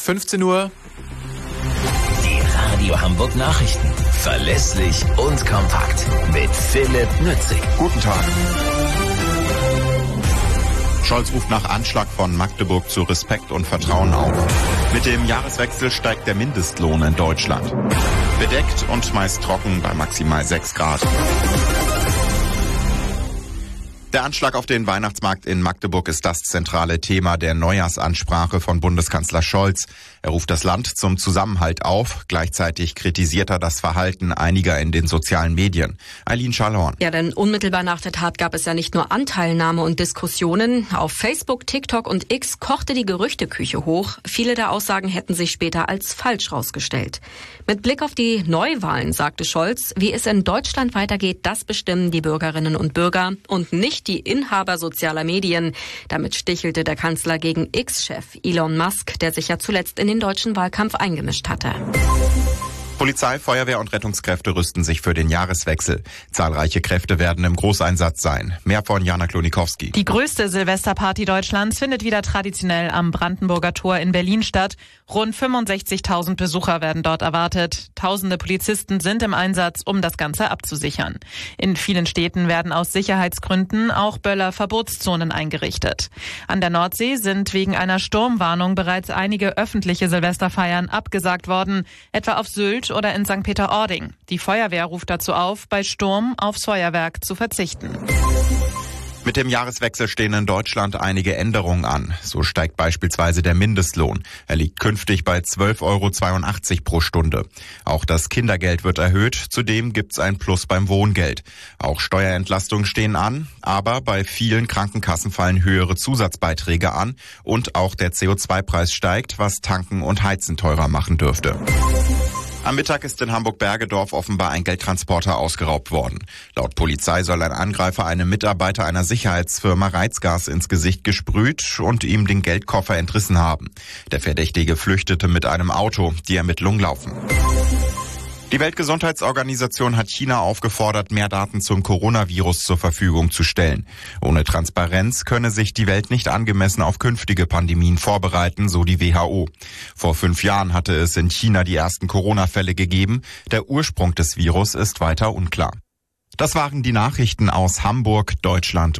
15 Uhr. Die Radio Hamburg Nachrichten. Verlässlich und kompakt. Mit Philipp Nützig. Guten Tag. Scholz ruft nach Anschlag von Magdeburg zu Respekt und Vertrauen auf. Mit dem Jahreswechsel steigt der Mindestlohn in Deutschland. Bedeckt und meist trocken bei maximal 6 Grad. Der Anschlag auf den Weihnachtsmarkt in Magdeburg ist das zentrale Thema der Neujahrsansprache von Bundeskanzler Scholz. Er ruft das Land zum Zusammenhalt auf. Gleichzeitig kritisiert er das Verhalten einiger in den sozialen Medien. Eileen Schallhorn. Ja, denn unmittelbar nach der Tat gab es ja nicht nur Anteilnahme und Diskussionen. Auf Facebook, TikTok und X kochte die Gerüchteküche hoch. Viele der Aussagen hätten sich später als falsch rausgestellt. Mit Blick auf die Neuwahlen sagte Scholz, wie es in Deutschland weitergeht, das bestimmen die Bürgerinnen und Bürger und nicht die Inhaber sozialer Medien. Damit stichelte der Kanzler gegen X-Chef Elon Musk, der sich ja zuletzt in den deutschen Wahlkampf eingemischt hatte. Polizei, Feuerwehr und Rettungskräfte rüsten sich für den Jahreswechsel. Zahlreiche Kräfte werden im Großeinsatz sein. Mehr von Jana Klonikowski. Die größte Silvesterparty Deutschlands findet wieder traditionell am Brandenburger Tor in Berlin statt. Rund 65.000 Besucher werden dort erwartet. Tausende Polizisten sind im Einsatz, um das Ganze abzusichern. In vielen Städten werden aus Sicherheitsgründen auch Böller-Verbotszonen eingerichtet. An der Nordsee sind wegen einer Sturmwarnung bereits einige öffentliche Silvesterfeiern abgesagt worden, etwa auf Sylt oder in St. Peter-Ording. Die Feuerwehr ruft dazu auf, bei Sturm aufs Feuerwerk zu verzichten. Mit dem Jahreswechsel stehen in Deutschland einige Änderungen an. So steigt beispielsweise der Mindestlohn. Er liegt künftig bei 12,82 € pro Stunde. Auch das Kindergeld wird erhöht. Zudem gibt's ein Plus beim Wohngeld. Auch Steuerentlastungen stehen an, aber bei vielen Krankenkassen fallen höhere Zusatzbeiträge an und auch der CO2-Preis steigt, was Tanken und Heizen teurer machen dürfte. Am Mittag ist in Hamburg-Bergedorf offenbar ein Geldtransporter ausgeraubt worden. Laut Polizei soll ein Angreifer einem Mitarbeiter einer Sicherheitsfirma Reizgas ins Gesicht gesprüht und ihm den Geldkoffer entrissen haben. Der Verdächtige flüchtete mit einem Auto. Die Ermittlungen laufen. Die Weltgesundheitsorganisation hat China aufgefordert, mehr Daten zum Coronavirus zur Verfügung zu stellen. Ohne Transparenz könne sich die Welt nicht angemessen auf künftige Pandemien vorbereiten, so die WHO. Vor 5 Jahren hatte es in China die ersten Corona-Fälle gegeben. Der Ursprung des Virus ist weiter unklar. Das waren die Nachrichten aus Hamburg, Deutschland